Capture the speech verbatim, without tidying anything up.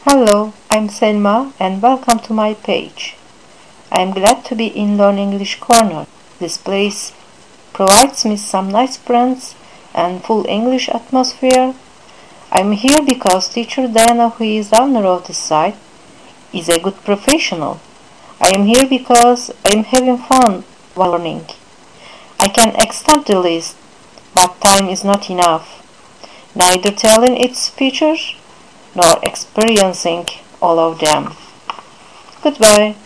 Hello, I'm Selma and welcome to my page. I'm glad to be in Learn English Corner. This place provides me some nice friends and full English atmosphere. I'm here because teacher Diana, who is owner of this site, is a good professional. I am here because I'm having fun while learning. I can extend the list, but time is not enough. Neither telling its features nor experiencing all of them. Goodbye.